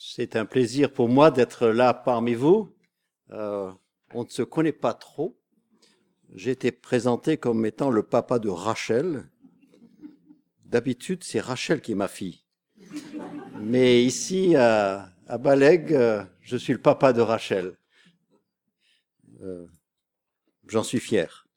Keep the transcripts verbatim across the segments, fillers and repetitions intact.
C'est un plaisir pour moi d'être là parmi vous. Euh, on ne se connaît pas trop. J'ai été présenté comme étant le papa de Rachel. D'habitude, c'est Rachel qui est ma fille. Mais ici, à, à Balègue, euh, je suis le papa de Rachel. Euh, j'en suis fier.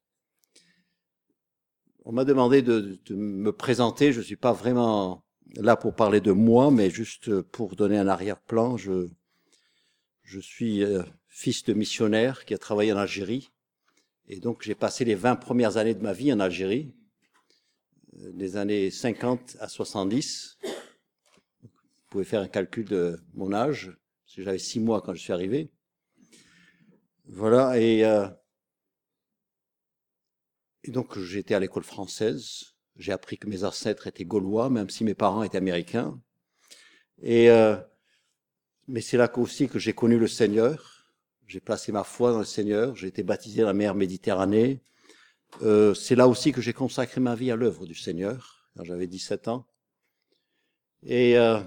On m'a demandé de, de me présenter. Je ne suis pas vraiment là pour parler de moi, mais juste pour donner un arrière-plan. Je, je suis euh, fils de missionnaire qui a travaillé en Algérie. Et donc, j'ai passé les vingt premières années de ma vie en Algérie, des années cinquante à soixante-dix. Vous pouvez faire un calcul de mon âge, parce que j'avais six mois quand je suis arrivé. Voilà, et, euh, et donc j'étais à l'école française. J'ai appris que mes ancêtres étaient gaulois, même si mes parents étaient américains. Et euh, mais c'est là aussi que j'ai connu le Seigneur. J'ai placé ma foi dans le Seigneur. J'ai été baptisé dans la mer Méditerranée. Euh, c'est là aussi que j'ai consacré ma vie à l'œuvre du Seigneur, quand j'avais dix-sept ans. Et euh,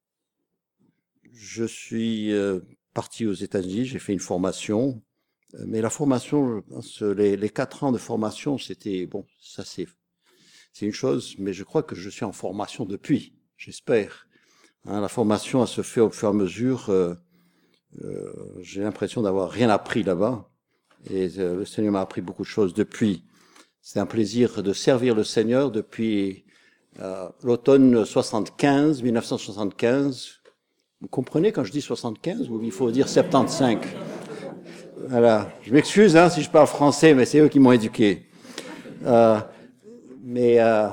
je suis euh, parti aux États-Unis, j'ai fait une formation. Mais la formation, je pense, les, les quatre ans de formation, c'était, bon, ça c'est, c'est une chose, mais je crois que je suis en formation depuis, j'espère. Hein, la formation, elle se fait au fur et à mesure. Euh, euh, j'ai l'impression d'avoir rien appris là-bas. Et euh, le Seigneur m'a appris beaucoup de choses depuis. C'est un plaisir de servir le Seigneur depuis euh, l'automne soixante-quinze, mille neuf cent soixante-quinze. Vous comprenez quand je dis soixante-quinze ou il faut dire soixante-quinze? Voilà. Je m'excuse hein, si je parle français, mais c'est eux qui m'ont éduqué. Euh, mais euh,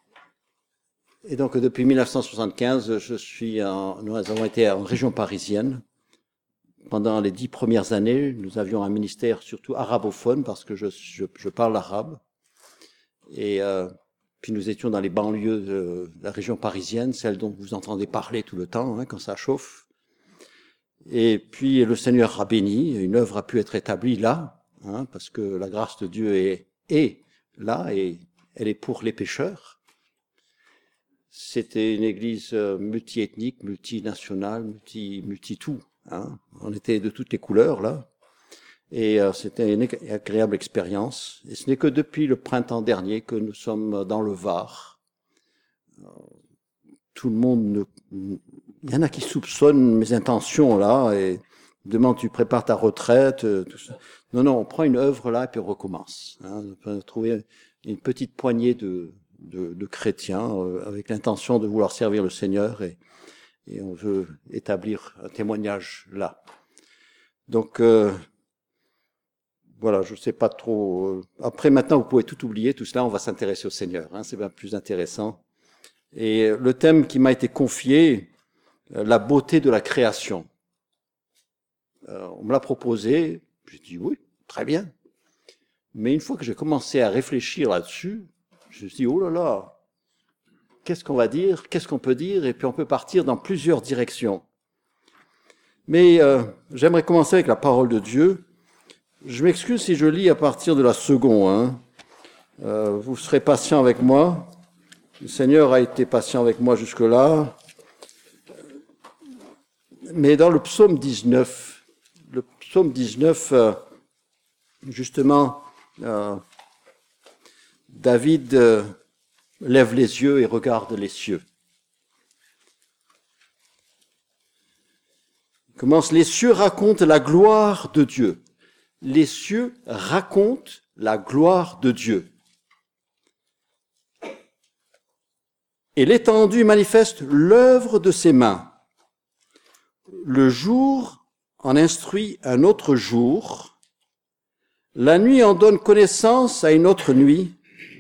et donc depuis mille neuf cent soixante-quinze, je suis en, nous avons été en région parisienne. Pendant les dix premières années, nous avions un ministère surtout arabophone parce que je, je, je parle arabe. Et euh, puis nous étions dans les banlieues de la région parisienne, celle dont vous entendez parler tout le temps hein, quand ça chauffe. Et puis le Seigneur a béni, une œuvre a pu être établie là, hein, parce que la grâce de Dieu est, est là et elle est pour les pécheurs. C'était une église multiethnique, multinationale, multi, multi-tout. Hein. On était de toutes les couleurs là. Et euh, c'était une agréable expérience. Et ce n'est que depuis le printemps dernier que nous sommes dans le Var. Euh, tout le monde, ne, il y en a qui soupçonnent mes intentions là et demandent tu prépares ta retraite. Tout ça. Non, non, on prend une œuvre là et puis on recommence. Hein. On peut trouver une petite poignée de, de, de chrétiens euh, avec l'intention de vouloir servir le Seigneur et, et on veut établir un témoignage là. Donc euh, voilà, je ne sais pas trop. Après, maintenant, vous pouvez tout oublier, tout cela, on va s'intéresser au Seigneur. Hein, c'est bien plus intéressant. Et le thème qui m'a été confié, la beauté de la création. Euh, on me l'a proposé, j'ai dit oui, très bien. Mais une fois que j'ai commencé à réfléchir là-dessus, je me suis dit, oh là là, qu'est-ce qu'on va dire, qu'est-ce qu'on peut dire, et puis on peut partir dans plusieurs directions. Mais euh, j'aimerais commencer avec la parole de Dieu. Je m'excuse si je lis à partir de la seconde. Hein. Euh, vous serez patient avec moi. Le Seigneur a été patient avec moi jusque-là. Mais dans le psaume dix-neuf, le psaume dix-neuf, euh, justement, euh, David euh, lève les yeux et regarde les cieux. Il commence, les cieux racontent la gloire de Dieu. Les cieux racontent la gloire de Dieu. Et l'étendue manifeste l'œuvre de ses mains. Le jour en instruit un autre jour. La nuit en donne connaissance à une autre nuit.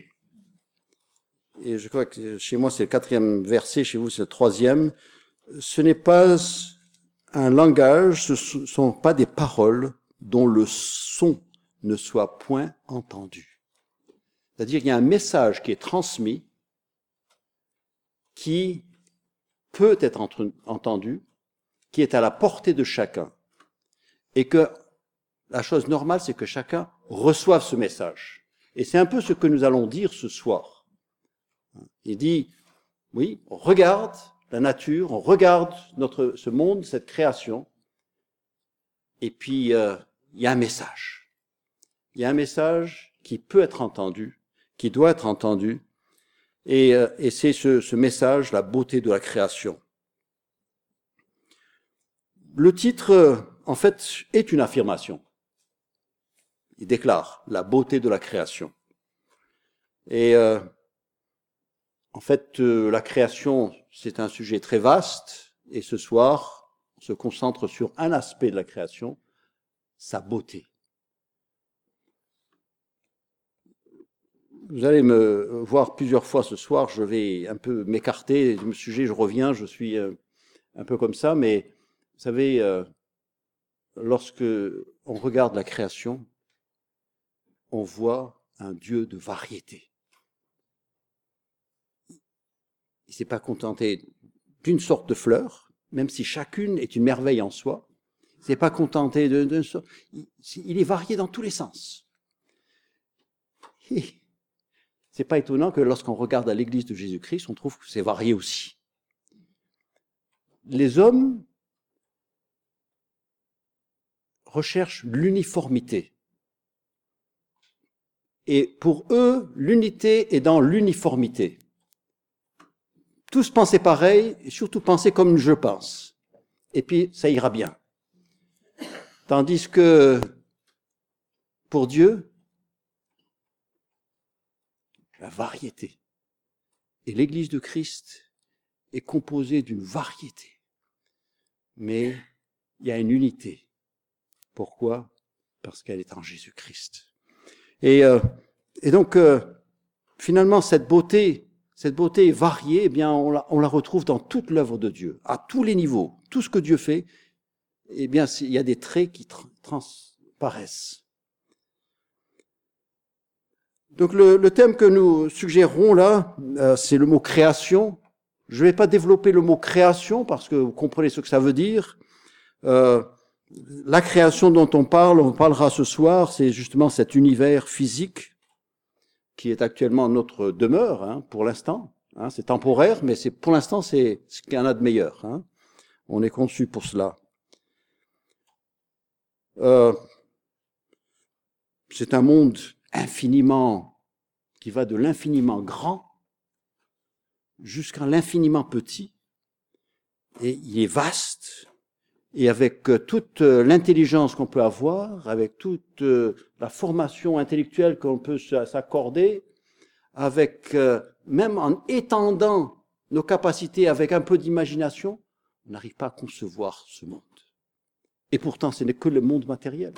Et je crois que chez moi c'est le quatrième verset, chez vous c'est le troisième. Ce n'est pas un langage, ce ne sont pas des paroles dont le son ne soit point entendu. C'est-à-dire qu'il y a un message qui est transmis, qui peut être entre, entendu, qui est à la portée de chacun. Et que la chose normale, c'est que chacun reçoive ce message. Et c'est un peu ce que nous allons dire ce soir. Il dit, oui, regarde la nature, on regarde notre, ce monde, cette création, et puis euh, il y a un message. Il y a un message qui peut être entendu, qui doit être entendu, et, euh, et c'est ce, ce message, la beauté de la création. Le titre, en fait, est une affirmation. Il déclare la beauté de la création. Et euh, en fait, euh, la création, c'est un sujet très vaste, et ce soir, on se concentre sur un aspect de la création, sa beauté. Vous allez me voir plusieurs fois ce soir, je vais un peu m'écarter du sujet, je reviens, je suis euh, un peu comme ça, mais vous savez, euh, lorsque on regarde la création, on voit un Dieu de variété. Il ne s'est pas contenté d'une sorte de fleur, même si chacune est une merveille en soi. Il ne s'est pas contenté d'une sorte. Il est varié dans tous les sens. Et c'est pas étonnant que lorsqu'on regarde à l'Église de Jésus-Christ, on trouve que c'est varié aussi. Les hommes recherchent l'uniformité. Et pour eux, l'unité est dans l'uniformité. Tous penser pareil, et surtout penser comme je pense. Et puis, ça ira bien. Tandis que, pour Dieu, la variété. Et l'Église de Christ est composée d'une variété. Mais il y a une unité. Pourquoi ? Parce qu'elle est en Jésus-Christ. Et, euh, et donc, euh, finalement, cette beauté, cette beauté variée, eh bien, on la, on la retrouve dans toute l'œuvre de Dieu, à tous les niveaux. Tout ce que Dieu fait, eh bien, il y a des traits qui tra- transparaissent. Donc, le, le thème que nous suggérons là, euh, c'est le mot création. Je ne vais pas développer le mot création parce que vous comprenez ce que ça veut dire. Euh, La création dont on parle, on parlera ce soir, c'est justement cet univers physique qui est actuellement notre demeure, hein, pour l'instant. Hein, c'est temporaire, mais c'est pour l'instant, c'est ce qu'il y en a de meilleur. Hein. On est conçu pour cela. Euh, c'est un monde infiniment, qui va de l'infiniment grand jusqu'à l'infiniment petit. Et il est vaste. Et avec toute l'intelligence qu'on peut avoir, avec toute la formation intellectuelle qu'on peut s'accorder, avec même en étendant nos capacités avec un peu d'imagination, on n'arrive pas à concevoir ce monde. Et pourtant, ce n'est que le monde matériel.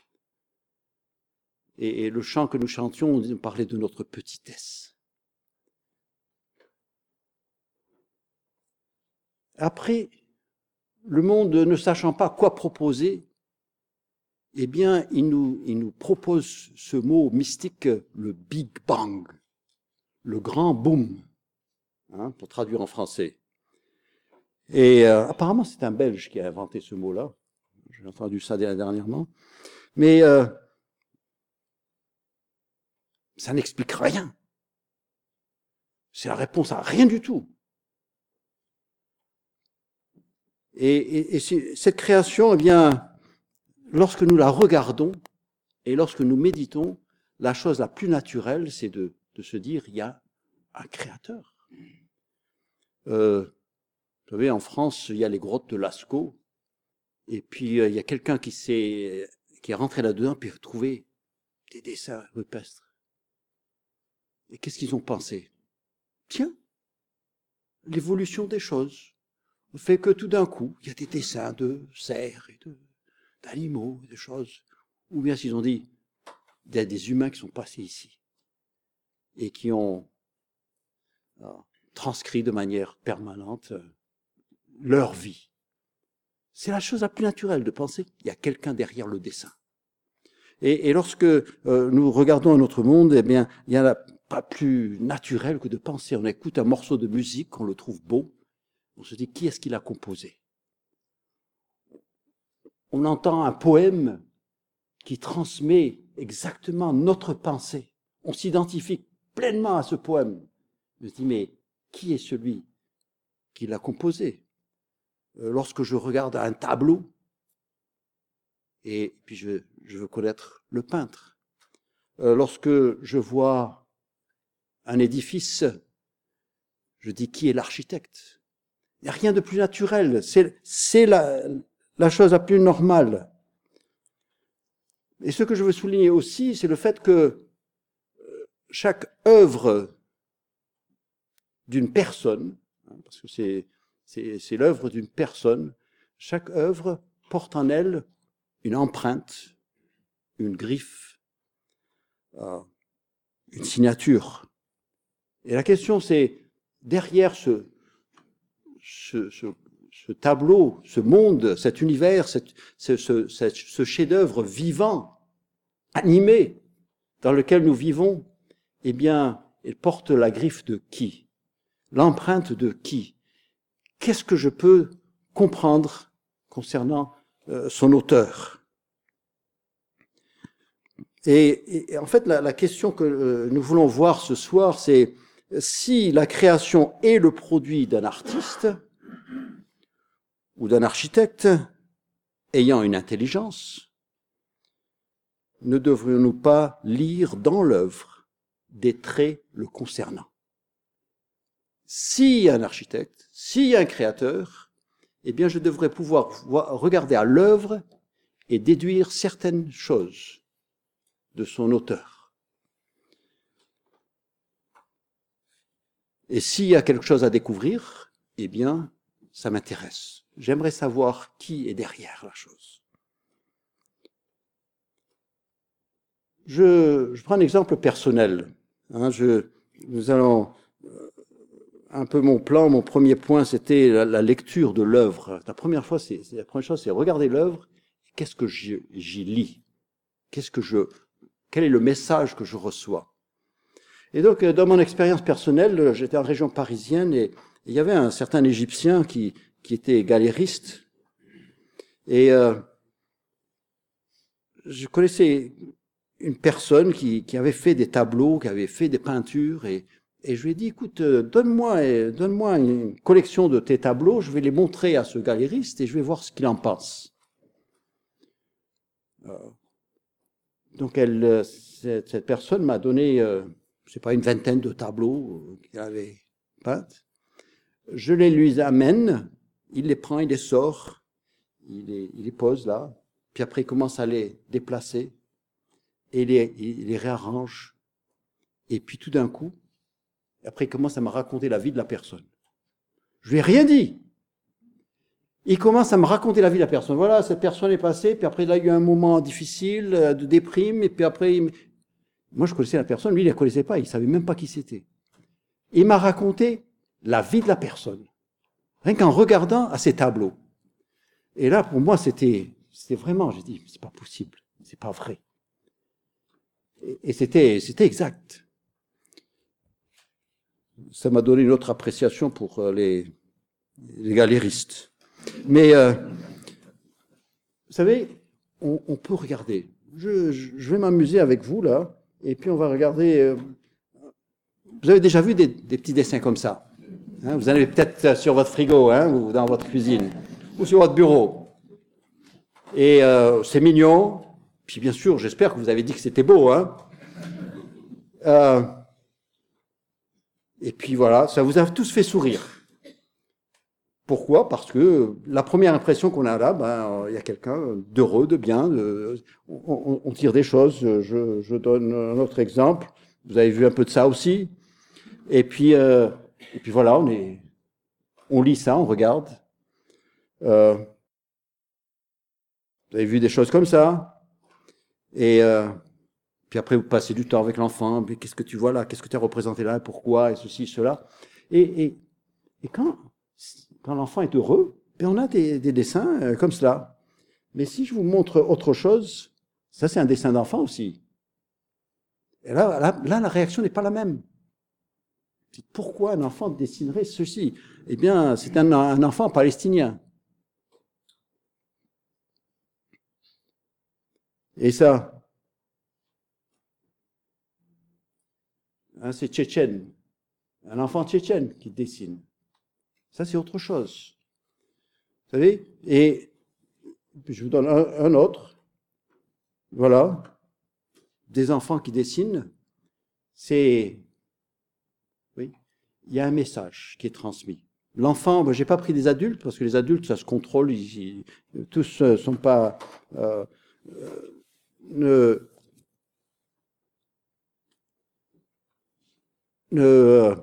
Et, et le chant que nous chantions, on parlait de notre petitesse. Après, le monde ne sachant pas quoi proposer, eh bien, il nous, il nous propose ce mot mystique, le Big Bang, le grand boom, hein, pour traduire en français. Et euh, apparemment, c'est un Belge qui a inventé ce mot-là. J'ai entendu ça dernièrement. Mais euh, ça n'explique rien. C'est la réponse à rien du tout. Et, et, et cette création, eh bien, lorsque nous la regardons et lorsque nous méditons, la chose la plus naturelle, c'est de, de se dire, il y a un créateur. Euh, vous savez, en France, il y a les grottes de Lascaux, et puis euh, il y a quelqu'un qui s'est, qui est rentré là-dedans, puis a trouvé des dessins rupestres. Et qu'est-ce qu'ils ont pensé ? Tiens, l'évolution des choses fait que tout d'un coup, il y a des dessins de cerfs et de, d'animaux, des choses. Ou bien s'ils ont dit, il y a des humains qui sont passés ici et qui ont euh, transcrit de manière permanente euh, leur vie. C'est la chose la plus naturelle de penser qu'il y a quelqu'un derrière le dessin. Et, et lorsque euh, nous regardons notre monde, eh bien, il n'y en a pas plus naturel que de penser. On écoute un morceau de musique, on le trouve beau, on se dit, qui est-ce qui l'a composé ? On entend un poème qui transmet exactement notre pensée. On s'identifie pleinement à ce poème. On se dit, mais qui est celui qui l'a composé. Euh, lorsque je regarde un tableau, et puis je, je veux connaître le peintre. Euh, lorsque je vois un édifice, je dis qui est l'architecte. Il n'y a rien de plus naturel, c'est, c'est la, la chose la plus normale. Et ce que je veux souligner aussi, c'est le fait que chaque œuvre d'une personne, parce que c'est, c'est, c'est l'œuvre d'une personne, chaque œuvre porte en elle une empreinte, une griffe, euh, une signature. Et la question c'est, derrière ce, ce, ce, ce tableau, ce monde, cet univers, cette, ce, ce, ce chef-d'œuvre vivant, animé, dans lequel nous vivons, eh bien, il porte la griffe de qui? L'empreinte de qui? Qu'est-ce que je peux comprendre concernant euh, son auteur? Et, et en fait, la, la question que euh, nous voulons voir ce soir, c'est si la création est le produit d'un artiste ou d'un architecte ayant une intelligence, ne devrions-nous pas lire dans l'œuvre des traits le concernant? S'il y a un architecte, s'il y a un créateur, eh bien je devrais pouvoir voir, regarder à l'œuvre et déduire certaines choses de son auteur. Et s'il y a quelque chose à découvrir, eh bien ça m'intéresse. J'aimerais savoir qui est derrière la chose. Je, je prends un exemple personnel. Hein, je, nous allons... Un peu mon plan, mon premier point, c'était la, la lecture de l'œuvre. La première fois, c'est, c'est la première chose, c'est regarder l'œuvre. Qu'est-ce que j'y, j'y lis? Qu'est-ce que je, quel est le message que je reçois? Et donc, dans mon expérience personnelle, j'étais en région parisienne et, et il y avait un certain Égyptien qui, qui était galériste. Et euh, je connaissais une personne qui, qui avait fait des tableaux, qui avait fait des peintures et Et je lui ai dit, écoute, donne-moi, donne-moi une collection de tes tableaux, je vais les montrer à ce galériste et je vais voir ce qu'il en pense. Euh, donc, elle, cette, cette personne m'a donné, euh, je sais pas, une vingtaine de tableaux qu'il avait peints. Je les lui amène, il les prend, il les sort, il les, il les pose là, puis après il commence à les déplacer et il les, il les réarrange. Et puis tout d'un coup, et après, il commence à me raconter la vie de la personne. Je lui ai rien dit. Il commence à me raconter la vie de la personne. Voilà, cette personne est passée, puis après, il a eu un moment difficile, de déprime, et puis après, il... moi, je connaissais la personne, lui, il ne la connaissait pas, il ne savait même pas qui c'était. Il m'a raconté la vie de la personne, rien qu'en regardant à ses tableaux. Et là, pour moi, c'était, c'était vraiment, j'ai dit, c'est pas possible, c'est pas vrai. Et, et c'était, c'était exact. Ça m'a donné une autre appréciation pour les, les galéristes. Mais, euh, vous savez, on, on peut regarder. Je, je, je vais m'amuser avec vous, là, et puis on va regarder... Euh, vous avez déjà vu des, des petits dessins comme ça, hein? Vous en avez peut-être sur votre frigo, hein, ou dans votre cuisine, ou sur votre bureau. Et euh, c'est mignon. Puis bien sûr, j'espère que vous avez dit que c'était beau, hein. Euh, Et puis voilà, ça vous a tous fait sourire. Pourquoi? Parce que la première impression qu'on a là, ben, il y a quelqu'un d'heureux, de bien, de, on, on tire des choses. Je, je donne un autre exemple. Vous avez vu un peu de ça aussi. Et puis, euh, et puis voilà, on est, on lit ça, on regarde. Euh, vous avez vu des choses comme ça. Et euh, puis après, vous passez du temps avec l'enfant. Mais qu'est-ce que tu vois là? Qu'est-ce que tu as représenté là? Pourquoi? Et ceci, cela. Et, et, et quand, quand l'enfant est heureux, ben on a des, des dessins euh, comme cela. Mais si je vous montre autre chose, ça c'est un dessin d'enfant aussi. Et là, là, là la réaction n'est pas la même. Pourquoi un enfant dessinerait ceci? Eh bien, c'est un, un enfant palestinien. Et ça, hein, c'est tchétchène. Un enfant tchétchène qui dessine. Ça, c'est autre chose. Vous savez? Et je vous donne un, un autre. Voilà. Des enfants qui dessinent. C'est... Oui. Il y a un message qui est transmis. L'enfant, ben, j'ai pas pris des adultes, parce que les adultes, ça se contrôle. Ils, ils, tous ne sont pas... Euh, euh, ne... ne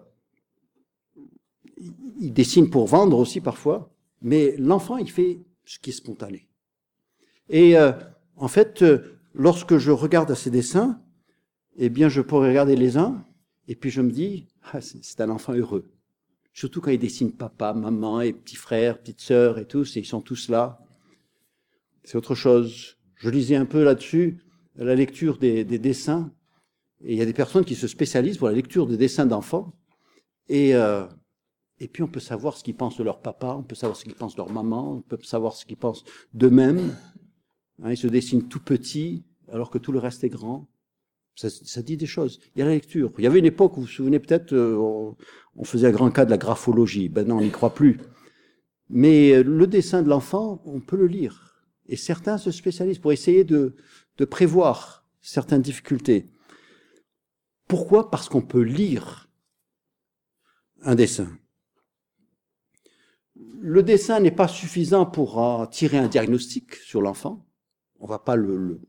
il dessine pour vendre aussi parfois, mais l'enfant, il fait ce qui est spontané. Et euh, en fait, euh, lorsque je regarde ces dessins, eh bien, je pourrais regarder les uns, et puis je me dis, ah, c'est un enfant heureux. Surtout quand il dessine papa, maman, et petits frères, petites sœurs, et tous, et ils sont tous là. C'est autre chose. Je lisais un peu là-dessus, la lecture des, des dessins, et il y a des personnes qui se spécialisent pour la lecture des dessins d'enfants, et... Euh, Et puis on peut savoir ce qu'ils pensent de leur papa, on peut savoir ce qu'ils pensent de leur maman, on peut savoir ce qu'ils pensent d'eux-mêmes. Hein, ils se dessinent tout petits, alors que tout le reste est grand. Ça, ça dit des choses. Il y a la lecture. Il y avait une époque où, vous vous souvenez peut-être, euh, on, on faisait un grand cas de la graphologie. Ben non, on n'y croit plus. Mais le dessin de l'enfant, on peut le lire. Et certains se spécialisent pour essayer de, de prévoir certaines difficultés. Pourquoi? Parce qu'on peut lire un dessin. Le dessin n'est pas suffisant pour euh, tirer un diagnostic sur l'enfant. On ne va pas le, le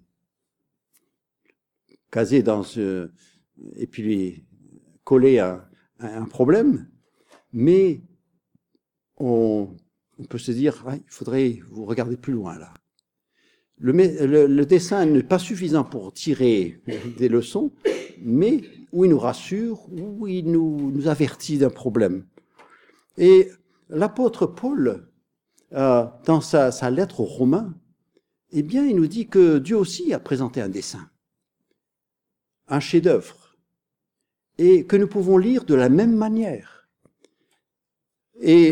caser dans ce, et puis lui coller un, un problème. Mais on, on peut se dire, ah, il faudrait vous regarder plus loin là. Le, le, le dessin n'est pas suffisant pour tirer des leçons, mais où il nous rassure, où il nous, nous avertit d'un problème. Et l'apôtre Paul, euh, dans sa, sa lettre aux Romains, eh bien, il nous dit que Dieu aussi a présenté un dessin, un chef-d'œuvre, et que nous pouvons lire de la même manière. Et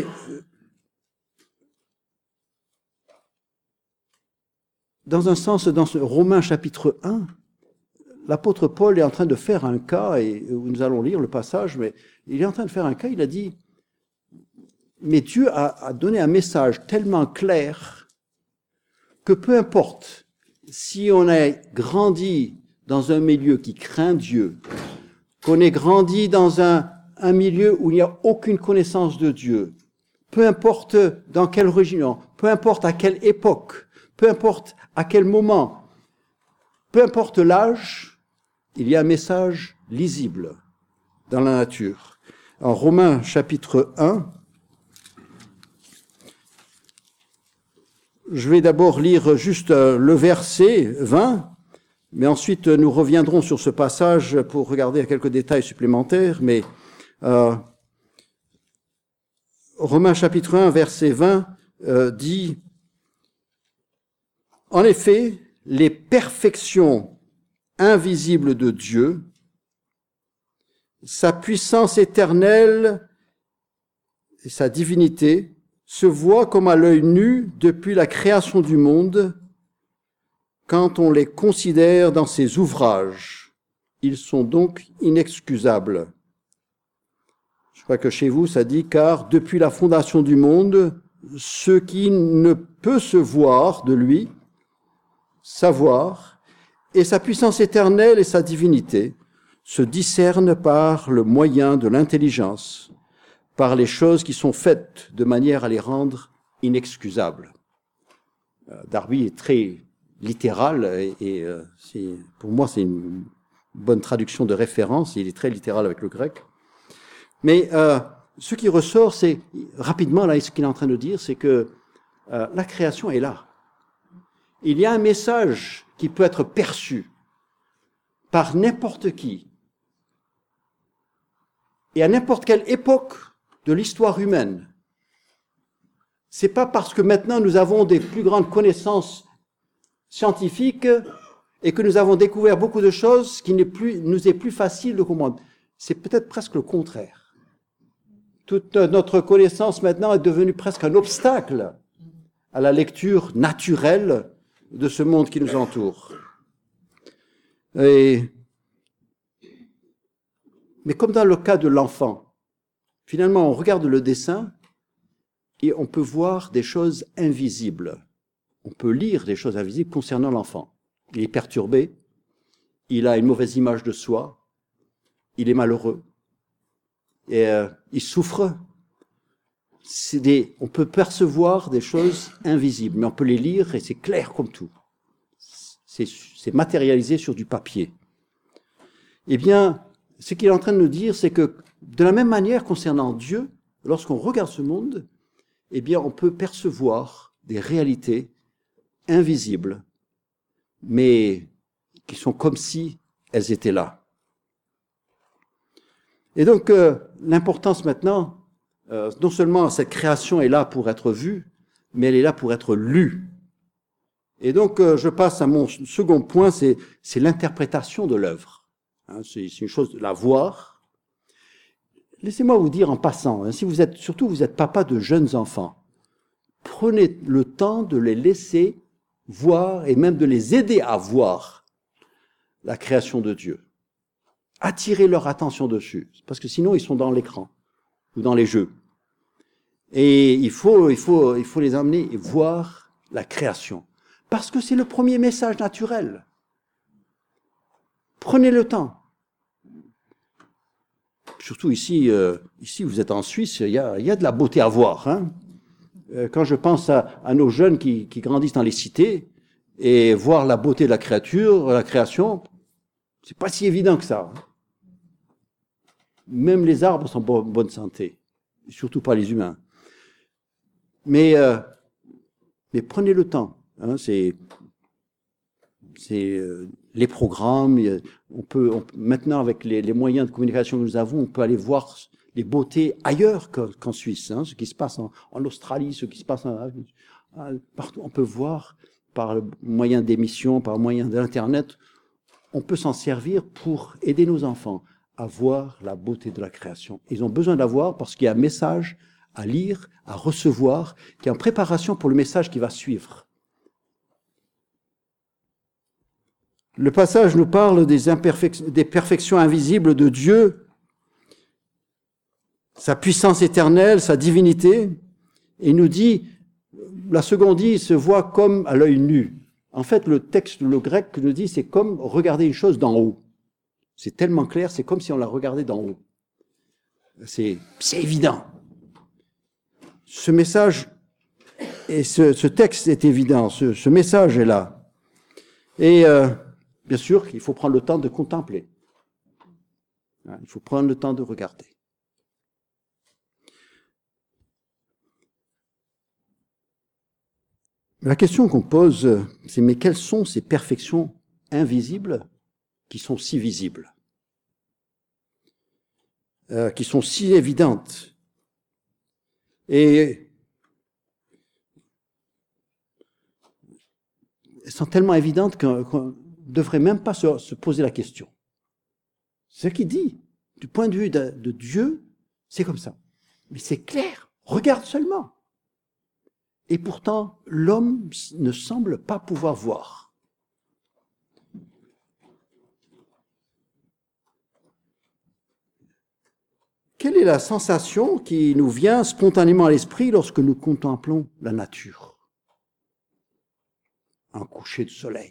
dans un sens, dans ce Romains chapitre un, l'apôtre Paul est en train de faire un cas, et nous allons lire le passage, mais il est en train de faire un cas, il a dit, mais Dieu a, a donné un message tellement clair que peu importe si on a grandi dans un milieu qui craint Dieu, qu'on ait grandi dans un, un milieu où il n'y a aucune connaissance de Dieu, peu importe dans quelle région, peu importe à quelle époque, peu importe à quel moment, peu importe l'âge, il y a un message lisible dans la nature. En Romains chapitre un, je vais d'abord lire juste le verset vingt, mais ensuite nous reviendrons sur ce passage pour regarder quelques détails supplémentaires. Mais euh, Romains chapitre un, verset vingt euh, dit « En effet, les perfections invisibles de Dieu, sa puissance éternelle et sa divinité, se voient comme à l'œil nu depuis la création du monde, quand on les considère dans ses ouvrages. Ils sont donc inexcusables. » Je crois que chez vous, ça dit « Car depuis la fondation du monde, ce qui ne peut se voir de lui, savoir, et sa puissance éternelle et sa divinité, se discernent par le moyen de l'intelligence, par les choses qui sont faites de manière à les rendre inexcusables. » Darby est très littéral et, et euh, c'est, pour moi c'est une bonne traduction de référence, il est très littéral avec le grec. Mais euh, ce qui ressort, c'est rapidement là, ce qu'il est en train de dire, c'est que euh, la création est là. Il y a un message qui peut être perçu par n'importe qui et à n'importe quelle époque de l'histoire humaine. C'est pas parce que maintenant nous avons des plus grandes connaissances scientifiques et que nous avons découvert beaucoup de choses qui n'est plus, nous est plus facile de comprendre. C'est peut-être presque le contraire. Toute notre connaissance maintenant est devenue presque un obstacle à la lecture naturelle de ce monde qui nous entoure. Et, mais comme dans le cas de l'enfant, finalement on regarde le dessin et on peut voir des choses invisibles. On peut lire des choses invisibles concernant l'enfant. Il est perturbé, il a une mauvaise image de soi, il est malheureux, et euh, il souffre. C'est des, on peut percevoir des choses invisibles, mais on peut les lire et c'est clair comme tout. C'est, c'est matérialisé sur du papier. Eh bien, ce qu'il est en train de nous dire, c'est que de la même manière concernant Dieu, lorsqu'on regarde ce monde, eh bien, on peut percevoir des réalités invisibles, mais qui sont comme si elles étaient là. Et donc, euh, l'importance maintenant, euh, non seulement cette création est là pour être vue, mais elle est là pour être lue. Et donc, euh, je passe à mon second point, c'est, c'est l'interprétation de l'œuvre. Hein, c'est, c'est une chose de la voir. Laissez-moi vous dire en passant, hein, si vous êtes, surtout vous êtes papa de jeunes enfants, prenez le temps de les laisser voir et même de les aider à voir la création de Dieu. Attirez leur attention dessus, parce que sinon ils sont dans l'écran ou dans les jeux. Et il faut, il faut, il faut les amener et voir la création, parce que c'est le premier message naturel. Prenez le temps. Surtout ici, euh, ici vous êtes en Suisse, il y a, il y a de la beauté à voir. Hein. Euh, quand je pense à, à nos jeunes qui, qui grandissent dans les cités et voir la beauté de la créature, la création, c'est pas si évident que ça. Même les arbres sont en bonne santé, surtout pas les humains. Mais, euh, mais prenez le temps. Hein, c'est, c'est euh, les programmes. On peut, on, maintenant, avec les, les moyens de communication que nous avons, on peut aller voir les beautés ailleurs qu'en, qu'en Suisse. Hein, ce qui se passe en, en Australie, ce qui se passe en, partout. On peut voir par le moyen d'émissions, par le moyen de l'Internet. On peut s'en servir pour aider nos enfants à voir la beauté de la création. Ils ont besoin d'avoir parce qu'il y a un message à lire, à recevoir, qui est en préparation pour le message qui va suivre. Le passage nous parle des, imperfec- des perfections invisibles de Dieu, sa puissance éternelle, sa divinité, et il nous dit, la seconde dit, il se voit comme à l'œil nu. En fait, le texte, le grec nous dit, c'est comme regarder une chose d'en haut. C'est tellement clair, c'est comme si on la regardait d'en haut. C'est, c'est évident. Ce message, et ce, ce texte est évident, ce, ce message est là. Et euh, bien sûr qu'il faut prendre le temps de contempler. Il faut prendre le temps de regarder. La question qu'on pose, c'est mais quelles sont ces perfections invisibles qui sont si visibles, euh, qui sont si évidentes? Et elles sont tellement évidentes qu'on ne devrait même pas se, se poser la question. C'est ce qu'il dit. Du point de vue de, de Dieu, c'est comme ça. Mais c'est clair. Regarde seulement. Et pourtant, l'homme ne semble pas pouvoir voir. Quelle est la sensation qui nous vient spontanément à l'esprit lorsque nous contemplons la nature? Un coucher de soleil,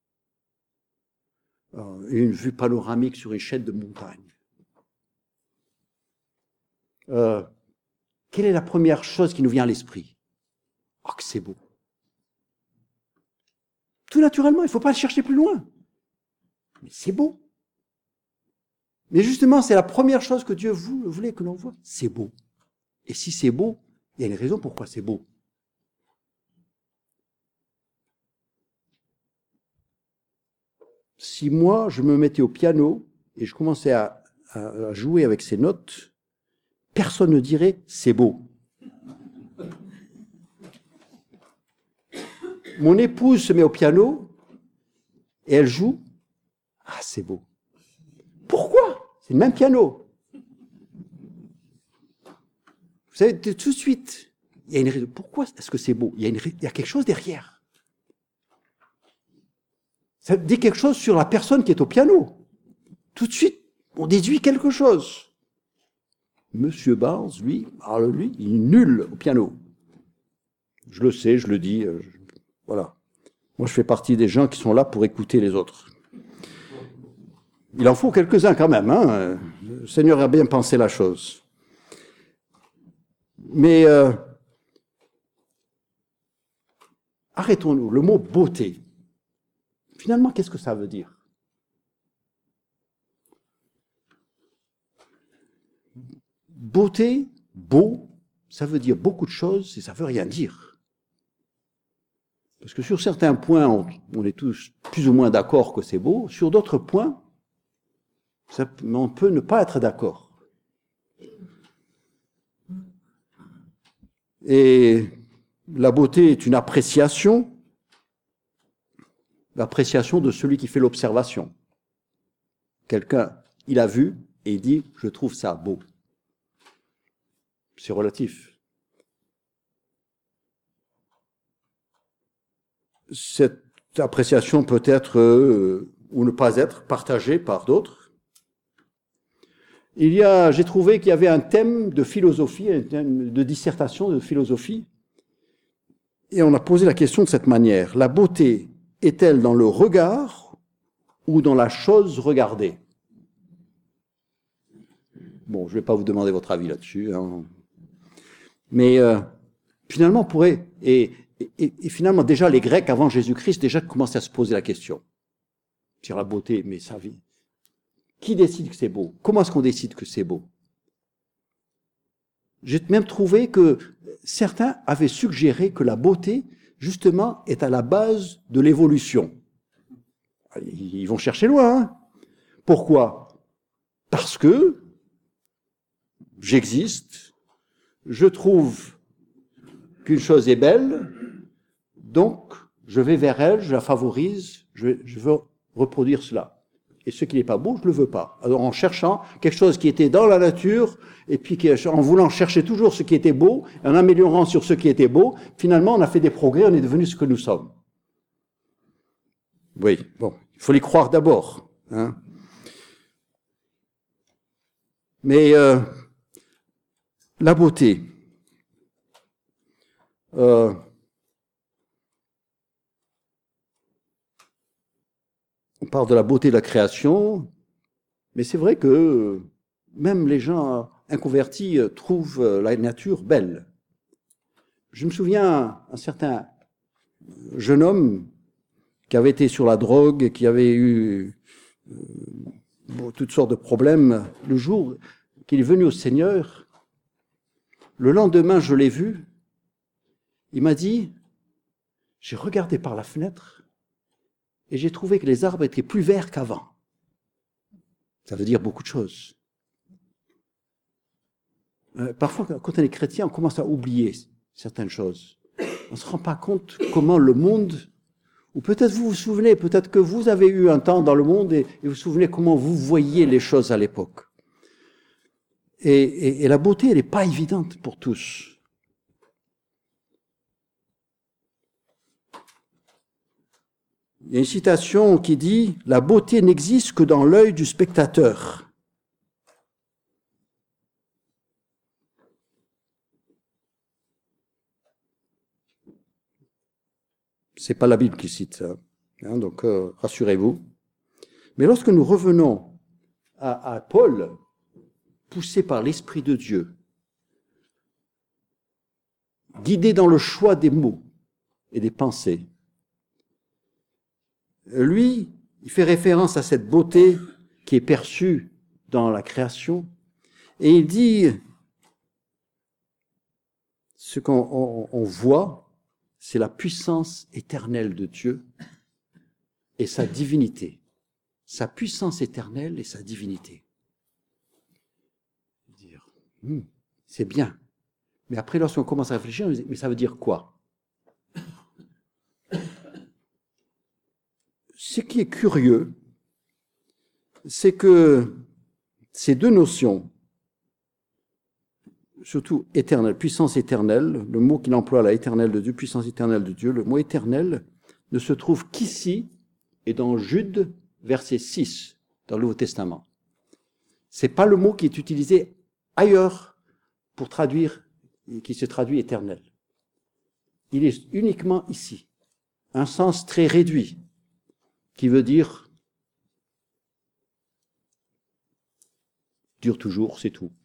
une vue panoramique sur une chaîne de montagne. Euh, quelle est la première chose qui nous vient à l'esprit? Oh, que c'est beau. Tout naturellement, il ne faut pas le chercher plus loin. Mais c'est beau. Mais justement, c'est la première chose que Dieu voulait que l'on voit. C'est beau. Et si c'est beau, il y a une raison pourquoi c'est beau. Si moi, je me mettais au piano et je commençais à, à jouer avec ces notes, personne ne dirait « c'est beau ». Mon épouse se met au piano et elle joue « ah, c'est beau ». Pourquoi? C'est le même piano. Vous savez, tout de suite, il y a une raison. Pourquoi est-ce que c'est beau? Il y a, une, il y a quelque chose derrière. Ça dit quelque chose sur la personne qui est au piano. Tout de suite, on déduit quelque chose. Monsieur Barnes, lui, alors lui, il est nul au piano. Je le sais, je le dis. Je, voilà. Moi, je fais partie des gens qui sont là pour écouter les autres. Il en faut quelques-uns quand même. Hein. Le Seigneur a bien pensé la chose. Mais euh, arrêtons-nous. Le mot beauté, finalement, qu'est-ce que ça veut dire? Beauté, beau, ça veut dire beaucoup de choses et ça veut rien dire. Parce que sur certains points, on, on est tous plus ou moins d'accord que c'est beau. Sur d'autres points, ça, on peut ne pas être d'accord. Et la beauté est une appréciation, l'appréciation de celui qui fait l'observation. Quelqu'un, il a vu et il dit « je trouve ça beau ». C'est relatif. Cette appréciation peut être euh, ou ne pas être partagée par d'autres. Il y a, j'ai trouvé qu'il y avait un thème de philosophie, un thème de dissertation de philosophie, et on a posé la question de cette manière. La beauté est-elle dans le regard ou dans la chose regardée? Bon, je ne vais pas vous demander votre avis là-dessus, hein. Mais euh, finalement, on pourrait, et, et, et finalement, déjà les Grecs avant Jésus-Christ déjà commençaient à se poser la question sur la beauté, mais sa vie. Qui décide que c'est beau? Comment est-ce qu'on décide que c'est beau? J'ai même trouvé que certains avaient suggéré que la beauté, justement, est à la base de l'évolution. Ils vont chercher loin. Hein. Pourquoi? Parce que j'existe, je trouve qu'une chose est belle, donc je vais vers elle, je la favorise, je, je veux reproduire cela. Et ce qui n'est pas beau, je ne le veux pas. Alors en cherchant quelque chose qui était dans la nature, et puis en voulant chercher toujours ce qui était beau, en améliorant sur ce qui était beau, finalement on a fait des progrès, on est devenu ce que nous sommes. Oui, bon, il faut les croire d'abord. Hein. Mais euh, la beauté, euh, on parle de la beauté de la création, mais c'est vrai que même les gens inconvertis trouvent la nature belle. Je me souviens un certain jeune homme qui avait été sur la drogue, qui avait eu euh, bon, toutes sortes de problèmes. Le jour qu'il est venu au Seigneur, le lendemain, je l'ai vu, il m'a dit, j'ai regardé par la fenêtre et j'ai trouvé que les arbres étaient plus verts qu'avant. Ça veut dire beaucoup de choses. Euh, parfois, quand on est chrétien, on commence à oublier certaines choses. On ne se rend pas compte comment le monde, ou peut-être vous vous souvenez, peut-être que vous avez eu un temps dans le monde et, et vous vous souvenez comment vous voyiez les choses à l'époque. Et, et, et la beauté, elle n'est pas évidente pour tous. Il y a une citation qui dit « La beauté n'existe que dans l'œil du spectateur ». C'est pas la Bible qui cite ça, hein, donc euh, rassurez-vous. Mais lorsque nous revenons à, à Paul, poussé par l'Esprit de Dieu, guidé dans le choix des mots et des pensées, lui, il fait référence à cette beauté qui est perçue dans la création, et il dit ce qu'on on, on voit, c'est la puissance éternelle de Dieu et sa divinité. Sa puissance éternelle et sa divinité. Dire, hmm, c'est bien. Mais après, lorsqu'on commence à réfléchir, on dit, mais ça veut dire quoi? Ce qui est curieux, c'est que ces deux notions, surtout éternelle, puissance éternelle, le mot qu'il emploie là, éternel de Dieu, puissance éternelle de Dieu, le mot éternel ne se trouve qu'ici et dans Jude, verset six, dans le Nouveau Testament. C'est pas le mot qui est utilisé ailleurs pour traduire, qui se traduit éternel. il est uniquement ici. Un sens très réduit, qui veut dire dure toujours, c'est tout.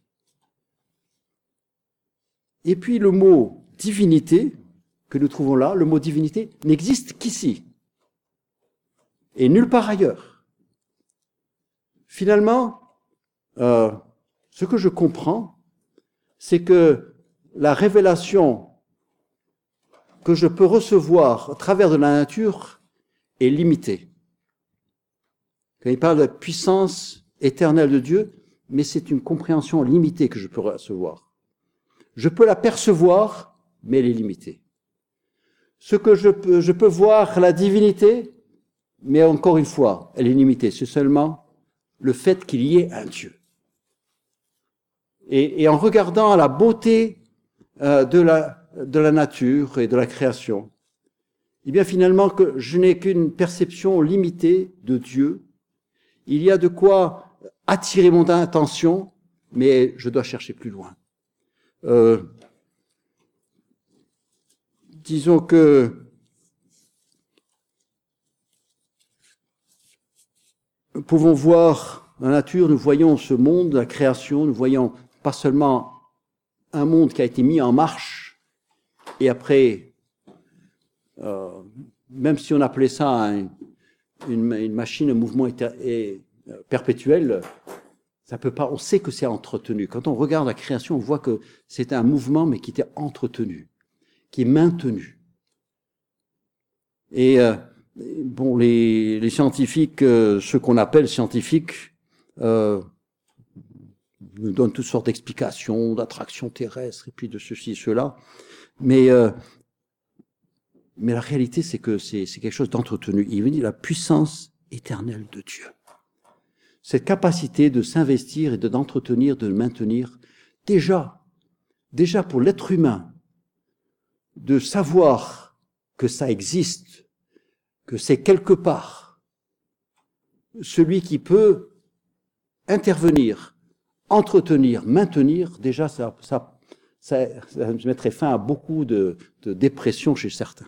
Et puis le mot divinité, que nous trouvons là, le mot divinité n'existe qu'ici, et nulle part ailleurs. Finalement, euh, ce que je comprends, c'est que la révélation que je peux recevoir à travers de la nature est limitée. Quand il parle de la puissance éternelle de Dieu, mais c'est une compréhension limitée que je peux recevoir. Je peux la percevoir, mais elle est limitée. Ce que je peux, je peux voir la divinité, mais encore une fois, elle est limitée. C'est seulement le fait qu'il y ait un Dieu. Et, et en regardant la beauté euh, de la, de la nature et de la création, eh bien finalement que je n'ai qu'une perception limitée de Dieu. Il y a de quoi attirer mon attention, mais je dois chercher plus loin. Euh, disons que nous pouvons voir la nature, nous voyons ce monde, la création, nous voyons pas seulement un monde qui a été mis en marche, et après, euh, même si on appelait ça un, une, une machine, un mouvement éter, et, euh, perpétuel, ça peut pas, on sait que c'est entretenu. Quand on regarde la création, on voit que c'est un mouvement, mais qui était entretenu, qui est maintenu. Et euh, bon, les, les scientifiques, euh, ceux qu'on appelle scientifiques, euh, nous donnent toutes sortes d'explications, d'attractions terrestres, et puis de ceci et cela. Mais, euh, mais la réalité, c'est que c'est, c'est quelque chose d'entretenu. Il veut dire la puissance éternelle de Dieu. Cette capacité de s'investir et de, d'entretenir, de maintenir, déjà, déjà pour l'être humain, de savoir que ça existe, que c'est quelque part, celui qui peut intervenir, entretenir, maintenir, déjà ça, ça, ça, ça mettrait fin à beaucoup de, de dépression chez certains.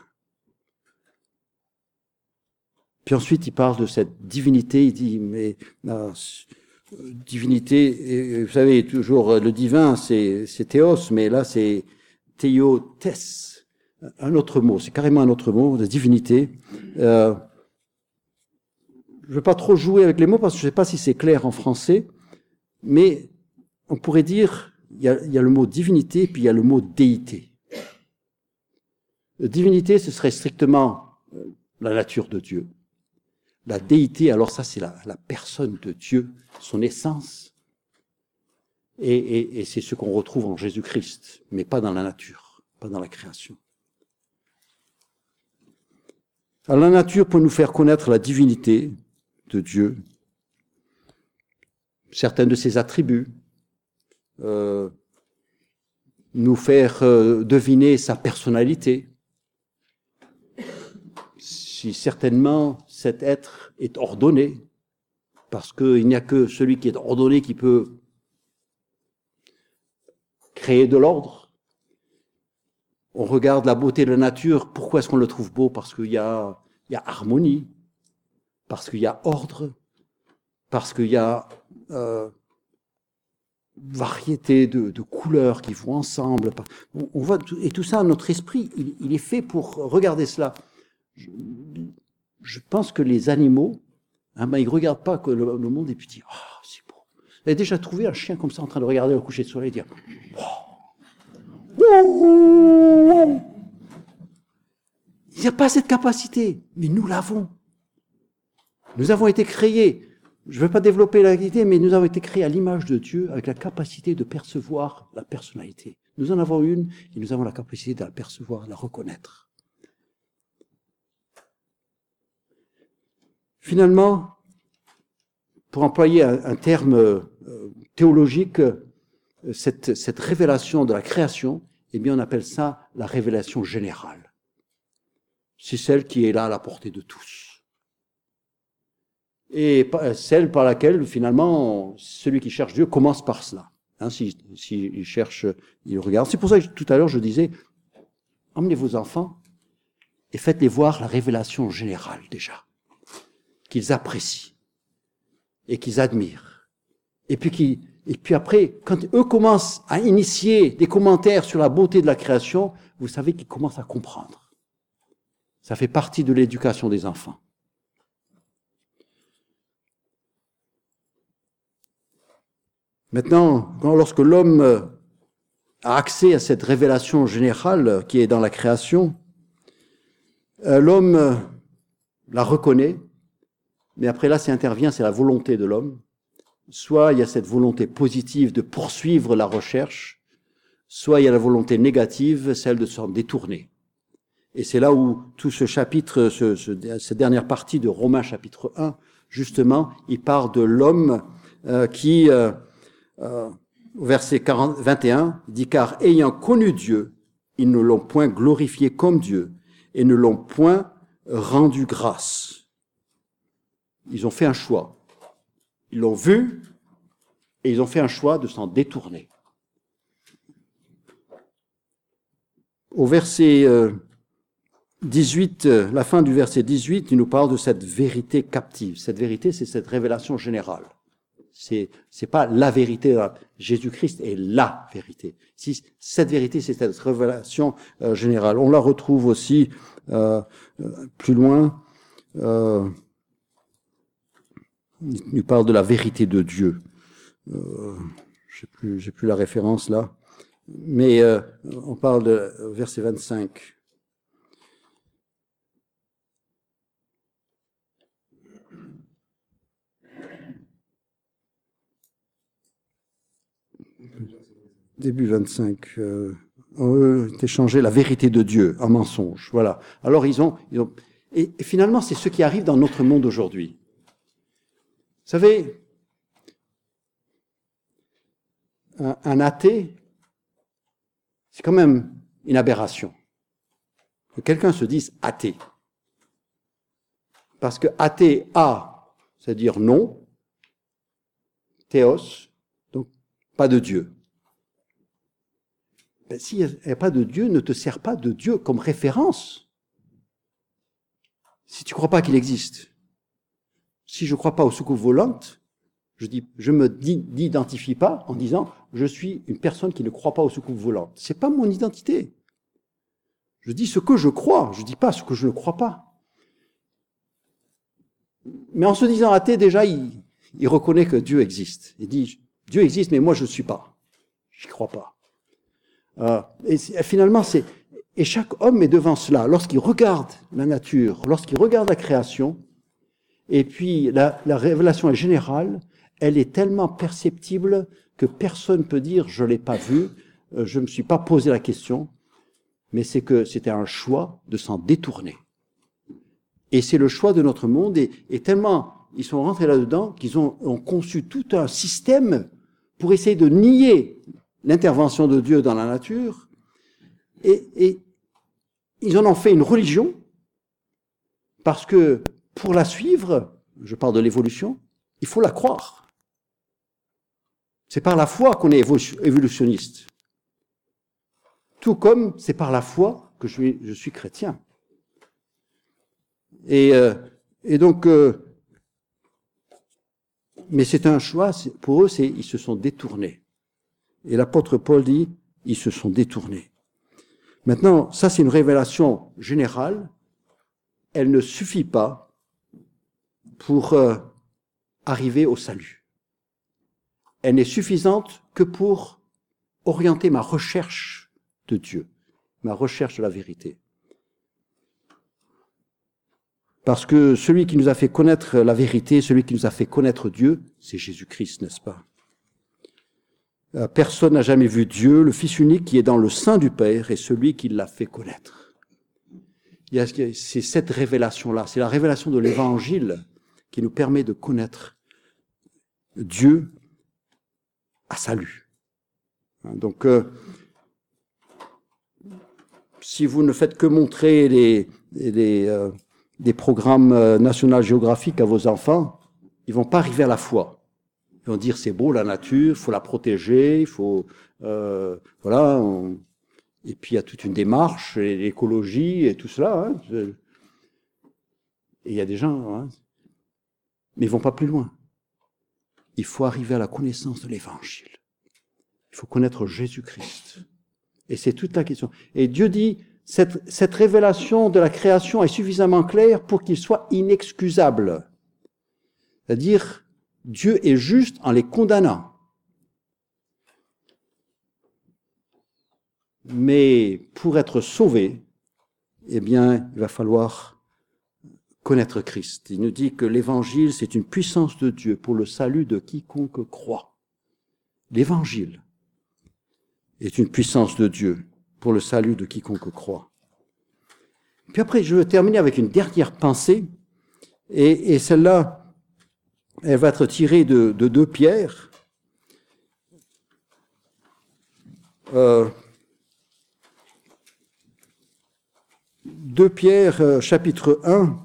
Puis ensuite, il parle de cette divinité, il dit, mais euh, divinité, et, vous savez, toujours, le divin, c'est, c'est théos, mais là, c'est théotes, un autre mot, c'est carrément un autre mot, de divinité. Euh, je ne veux pas trop jouer avec les mots, parce que je ne sais pas si c'est clair en français, mais on pourrait dire, il y a, il y a le mot divinité, puis il y a le mot déité. Divinité, ce serait strictement la nature de Dieu. La déité, alors ça, c'est la, la personne de Dieu, son essence. Et, et, et c'est ce qu'on retrouve en Jésus-Christ, mais pas dans la nature, pas dans la création. Alors la nature peut nous faire connaître la divinité de Dieu, certains de ses attributs, euh, nous faire euh, deviner sa personnalité. Si certainement cet être est ordonné, parce qu'il n'y a que celui qui est ordonné qui peut créer de l'ordre. On regarde la beauté de la nature, pourquoi est-ce qu'on le trouve beau? Parce qu'il y a, il y a harmonie, parce qu'il y a ordre, parce qu'il y a euh, variété de, de couleurs qui vont ensemble. On, on voit, et tout ça, notre esprit, il, il est fait pour regarder cela. Je, je pense que les animaux, hein, ben, ils ne regardent pas que le, le monde et puis ils disent « Oh, c'est beau ». Vous avez déjà trouvé un chien comme ça en train de regarder le coucher de soleil et dire « Oh ». Il n'y a pas cette capacité, mais nous l'avons. Nous avons été créés, je ne veux pas développer l'idée, mais nous avons été créés à l'image de Dieu avec la capacité de percevoir la personnalité. Nous en avons une et nous avons la capacité de la percevoir, de la reconnaître. Finalement, pour employer un, un terme euh, théologique, euh, cette, cette révélation de la création, eh bien, on appelle ça la révélation générale. C'est celle qui est là à la portée de tous. Et celle par laquelle, finalement, celui qui cherche Dieu commence par cela. Hein, s'il si, si cherche, il regarde. C'est pour ça que tout à l'heure, je disais, emmenez vos enfants et faites-les voir la révélation générale déjà, qu'ils apprécient et qu'ils admirent. Et puis, qui, et puis après, quand eux commencent à initier des commentaires sur la beauté de la création, vous savez qu'ils commencent à comprendre. Ça fait partie de l'éducation des enfants. Maintenant, quand, lorsque l'homme a accès à cette révélation générale qui est dans la création, l'homme la reconnaît, mais après là, ça intervient, c'est la volonté de l'homme. Soit il y a cette volonté positive de poursuivre la recherche, soit il y a la volonté négative, celle de s'en détourner. Et c'est là où tout ce chapitre, ce, ce, cette dernière partie de Romains chapitre un, justement, il part de l'homme euh, qui, euh, euh, au verset quarante, vingt et un, dit « Car ayant connu Dieu, ils ne l'ont point glorifié comme Dieu et ne l'ont point rendu grâce. » Ils ont fait un choix. Ils l'ont vu et ils ont fait un choix de s'en détourner. Au verset euh, dix-huit, euh, la fin du verset dix-huit, il nous parle de cette vérité captive. Cette vérité, c'est cette révélation générale. C'est, c'est pas la vérité. Jésus-Christ est la vérité. Si cette vérité, c'est cette révélation euh, générale. On la retrouve aussi euh, euh, plus loin. Euh, il nous parle de la vérité de Dieu. Euh, j'ai plus, j'ai plus la référence là. Mais euh, on parle de verset vingt-cinq. Début vingt-cinq. Euh, on a échangé la vérité de Dieu en mensonge. Voilà. Alors ils ont, ils ont et, et finalement c'est ce qui arrive dans notre monde aujourd'hui. Vous savez, un, un athée, c'est quand même une aberration. Que quelqu'un se dise athée. Parce que athée, a, c'est-à-dire non, théos, donc pas de Dieu. Ben, s'il n'y a pas de Dieu, ne te sers pas de Dieu comme référence. Si tu ne crois pas qu'il existe. Si je ne crois pas aux soucoupes volantes, je dis, je me n'identifie pas en disant je suis une personne qui ne croit pas aux soucoupes volantes. C'est pas mon identité. Je dis ce que je crois, je dis pas ce que je ne crois pas. Mais en se disant athée, déjà, il, il reconnaît que Dieu existe. Il dit Dieu existe, mais moi je ne suis pas. Je n'y crois pas. Euh, et finalement, c'est et chaque homme est devant cela. Lorsqu'il regarde la nature, lorsqu'il regarde la création, et puis la, la révélation est générale, elle est tellement perceptible que personne ne peut dire je l'ai pas vu, euh, je me suis pas posé la question, mais c'est que c'était un choix de s'en détourner. Et c'est le choix de notre monde, et, et tellement ils sont rentrés là-dedans qu'ils ont, ont conçu tout un système pour essayer de nier l'intervention de Dieu dans la nature, et, et ils en ont fait une religion, parce que pour la suivre, je parle de l'évolution, il faut la croire. C'est par la foi qu'on est évolutionniste. Tout comme c'est par la foi que je suis, je suis chrétien. Et, euh, et donc, euh, mais c'est un choix, pour eux, c'est, ils se sont détournés. Et l'apôtre Paul dit, ils se sont détournés. Maintenant, ça c'est une révélation générale, elle ne suffit pas pour euh, arriver au salut. Elle n'est suffisante que pour orienter ma recherche de Dieu, ma recherche de la vérité. Parce que celui qui nous a fait connaître la vérité, celui qui nous a fait connaître Dieu, c'est Jésus-Christ, n'est-ce pas? Personne n'a jamais vu Dieu, le Fils unique qui est dans le sein du Père et celui qui l'a fait connaître. Il y a, c'est cette révélation-là, c'est la révélation de l'Évangile qui nous permet de connaître Dieu à salut. Donc, euh, si vous ne faites que montrer les, les, euh, des programmes euh, National Geographic à vos enfants, ils vont pas arriver à la foi. Ils vont dire c'est beau la nature, il faut la protéger, il faut euh, voilà. On... Et puis il y a toute une démarche, et l'écologie et tout cela. Hein. Et il y a des gens, hein, mais ils ne vont pas plus loin. Il faut arriver à la connaissance de l'Évangile. Il faut connaître Jésus-Christ. Et c'est toute la question. Et Dieu dit, cette, cette révélation de la création est suffisamment claire pour qu'il soit inexcusable. C'est-à-dire, Dieu est juste en les condamnant. Mais pour être sauvé, eh bien, il va falloir connaître Christ. Il nous dit que l'Évangile, c'est une puissance de Dieu pour le salut de quiconque croit. L'Évangile est une puissance de Dieu pour le salut de quiconque croit. Puis après, je veux terminer avec une dernière pensée, et, et celle-là, elle va être tirée de, de deux Pierre. Euh, deux Pierre, euh, chapitre un.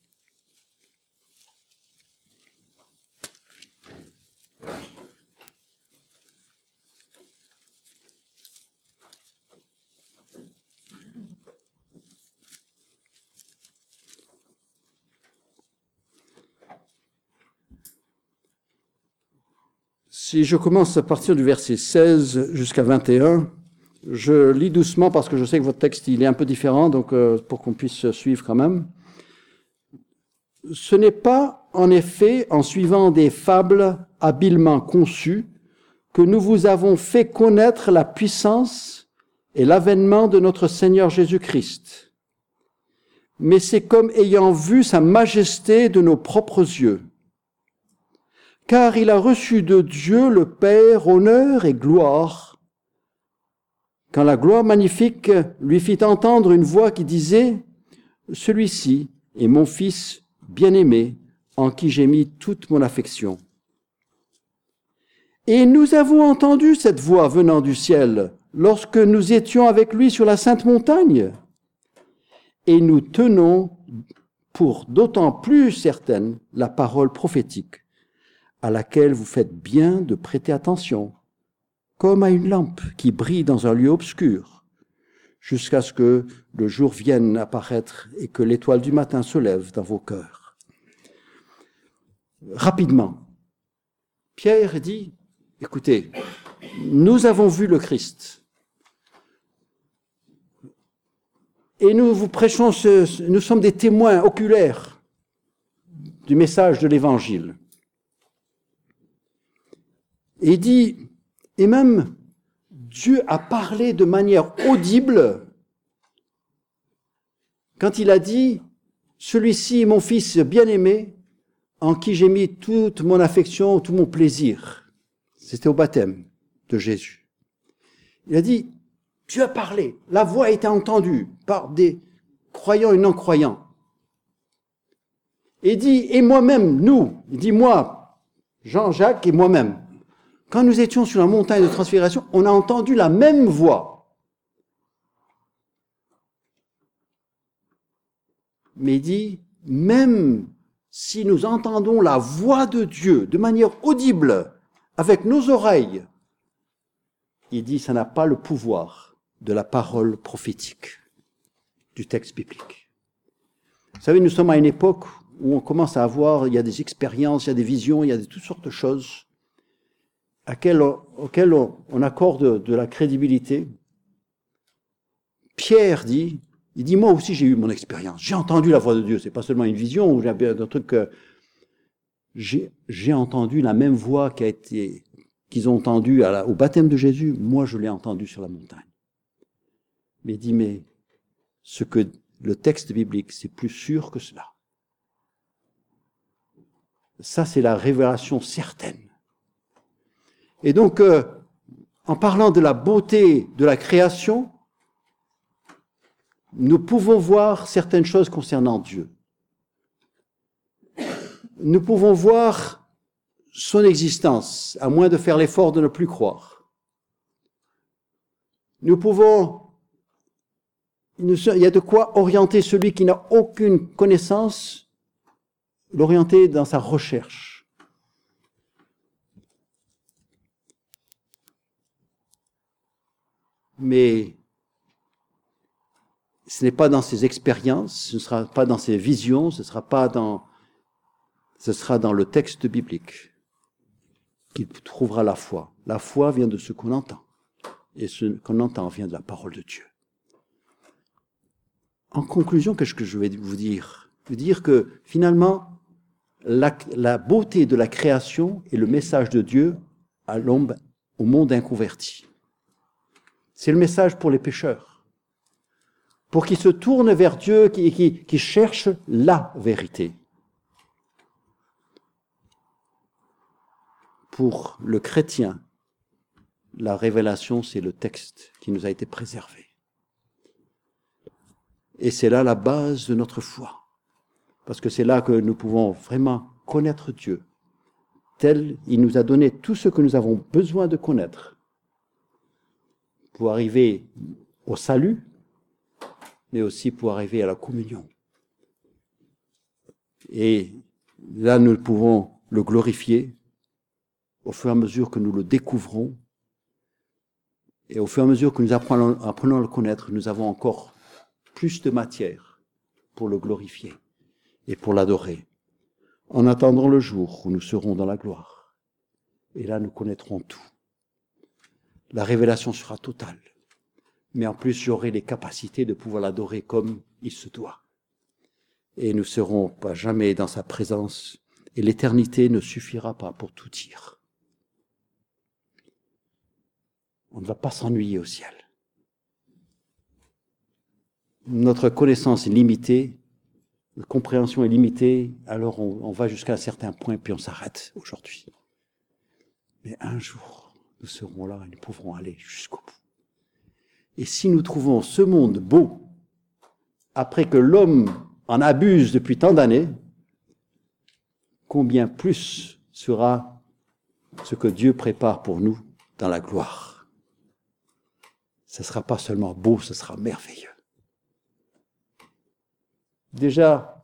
Si je commence à partir du verset seize jusqu'à vingt et un, je lis doucement parce que je sais que votre texte il est un peu différent, donc euh, pour qu'on puisse suivre quand même. Ce n'est pas, en effet, en suivant des fables habilement conçues que nous vous avons fait connaître la puissance et l'avènement de notre Seigneur Jésus-Christ. Mais c'est comme ayant vu sa majesté de nos propres yeux. Car il a reçu de Dieu le Père honneur et gloire, quand la gloire magnifique lui fit entendre une voix qui disait « Celui-ci est mon Fils bien-aimé, en qui j'ai mis toute mon affection. » Et nous avons entendu cette voix venant du ciel, lorsque nous étions avec lui sur la sainte montagne. Et nous tenons pour d'autant plus certaine la parole prophétique, à laquelle vous faites bien de prêter attention, comme à une lampe qui brille dans un lieu obscur, jusqu'à ce que le jour vienne apparaître et que l'étoile du matin se lève dans vos cœurs. Rapidement, Pierre dit, écoutez, nous avons vu le Christ, et nous vous prêchons, ce, nous sommes des témoins oculaires du message de l'Évangile. Et il dit, et même Dieu a parlé de manière audible quand il a dit, celui-ci est mon Fils bien-aimé, en qui j'ai mis toute mon affection, tout mon plaisir. C'était au baptême de Jésus. Il a dit, Dieu a parlé, la voix a été entendue par des croyants et non-croyants. Et il dit, et moi-même, nous, il dit moi, Jean-Jacques et moi-même, quand nous étions sur la montagne de transfiguration, on a entendu la même voix. Mais il dit, même si nous entendons la voix de Dieu de manière audible, avec nos oreilles, il dit, ça n'a pas le pouvoir de la parole prophétique, du texte biblique. Vous savez, nous sommes à une époque où on commence à avoir, il y a des expériences, il y a des visions, il y a de toutes sortes de choses auxquelles on accorde de la crédibilité. Pierre dit, il dit, moi aussi j'ai eu mon expérience, j'ai entendu la voix de Dieu, c'est pas seulement une vision ou j'ai un truc, euh, j'ai, j'ai entendu la même voix qui a été, qu'ils ont entendue à la, au baptême de Jésus, moi je l'ai entendue sur la montagne. Mais il dit, mais ce que le texte biblique, c'est plus sûr que cela. Ça, c'est la révélation certaine. Et donc, euh, en parlant de la beauté de la création, nous pouvons voir certaines choses concernant Dieu. Nous pouvons voir son existence, à moins de faire l'effort de ne plus croire. Nous pouvons, il y a de quoi orienter celui qui n'a aucune connaissance, l'orienter dans sa recherche. Mais ce n'est pas dans ses expériences, ce ne sera pas dans ses visions, ce sera pas dans, ce sera dans le texte biblique qu'il trouvera la foi. La foi vient de ce qu'on entend. Et ce qu'on entend vient de la parole de Dieu. En conclusion, qu'est-ce que je vais vous dire? Je vais dire que finalement, la, la beauté de la création est le message de Dieu à l'homme, au monde inconverti. C'est le message pour les pécheurs, pour qu'ils se tournent vers Dieu, qui, qui, qui cherchent la vérité. Pour le chrétien, la révélation, c'est le texte qui nous a été préservé. Et c'est là la base de notre foi, parce que c'est là que nous pouvons vraiment connaître Dieu, tel il nous a donné tout ce que nous avons besoin de connaître pour arriver au salut, mais aussi pour arriver à la communion. Et là, nous pouvons le glorifier au fur et à mesure que nous le découvrons, et au fur et à mesure que nous apprenons, apprenons à le connaître, nous avons encore plus de matière pour le glorifier et pour l'adorer, en attendant le jour où nous serons dans la gloire. Et là, nous connaîtrons tout. La révélation sera totale. Mais en plus, j'aurai les capacités de pouvoir l'adorer comme il se doit. Et nous ne serons pas jamais dans sa présence, et l'éternité ne suffira pas pour tout dire. On ne va pas s'ennuyer au ciel. Notre connaissance est limitée, notre compréhension est limitée, alors on, on va jusqu'à un certain point, puis on s'arrête aujourd'hui. Mais un jour, nous serons là et nous pourrons aller jusqu'au bout. Et si nous trouvons ce monde beau, après que l'homme en abuse depuis tant d'années, combien plus sera ce que Dieu prépare pour nous dans la gloire. Ce ne sera pas seulement beau, ce sera merveilleux. Déjà,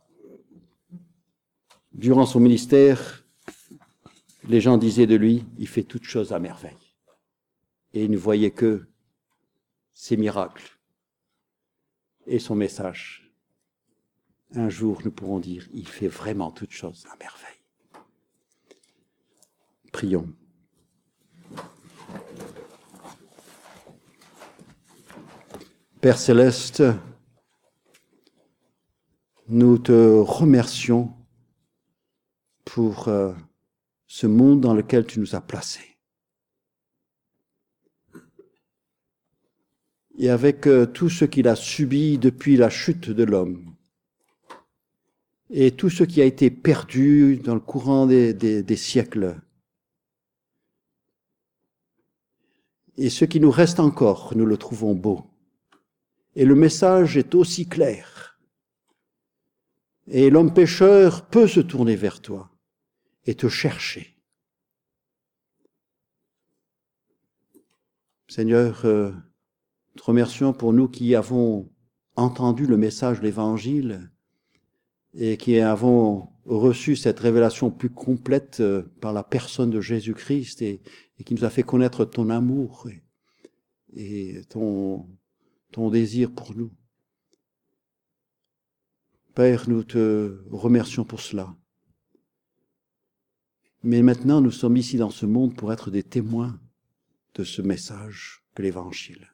durant son ministère, les gens disaient de lui, il fait toutes choses à merveille. Et ils ne voyaient que ses miracles et son message. Un jour, nous pourrons dire, il fait vraiment toutes choses à merveille. Prions. Père Céleste, nous te remercions pour euh, ce monde dans lequel tu nous as placés. Et avec euh, tout ce qu'il a subi depuis la chute de l'homme, et tout ce qui a été perdu dans le courant des, des, des siècles, et ce qui nous reste encore, nous le trouvons beau. Et le message est aussi clair. Et l'homme pécheur peut se tourner vers toi et te chercher. Seigneur, euh, nous te remercions pour nous qui avons entendu le message de l'Évangile et qui avons reçu cette révélation plus complète euh, par la personne de Jésus-Christ et, et qui nous a fait connaître ton amour et, et ton, ton désir pour nous. Père, nous te remercions pour cela. Mais maintenant, nous sommes ici dans ce monde pour être des témoins de ce message que l'Évangile.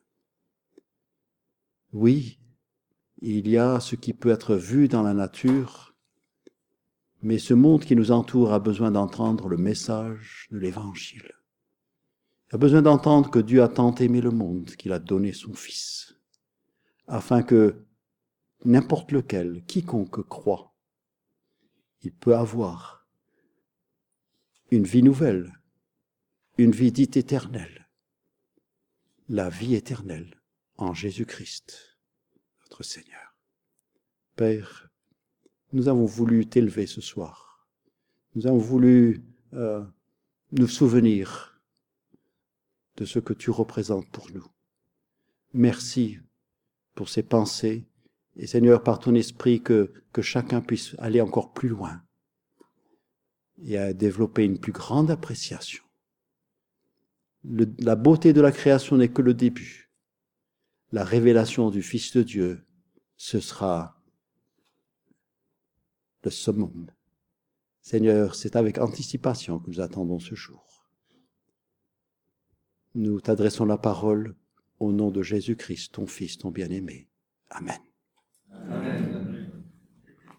Oui, il y a ce qui peut être vu dans la nature, mais ce monde qui nous entoure a besoin d'entendre le message de l'Évangile. Il a besoin d'entendre que Dieu a tant aimé le monde qu'il a donné son Fils, afin que n'importe lequel, quiconque croit, il peut avoir une vie nouvelle, une vie dite éternelle, la vie éternelle en Jésus-Christ, notre Seigneur. Père, nous avons voulu t'élever ce soir. Nous avons voulu euh, nous souvenir de ce que tu représentes pour nous. Merci pour ces pensées. Et Seigneur, par ton esprit, que, que chacun puisse aller encore plus loin et à développer une plus grande appréciation. Le, la beauté de la création n'est que le début. La révélation du Fils de Dieu ce sera le summum. Seigneur, c'est avec anticipation que nous attendons ce jour. Nous t'adressons la parole au nom de Jésus-Christ, ton Fils, ton bien-aimé. Amen. Amen.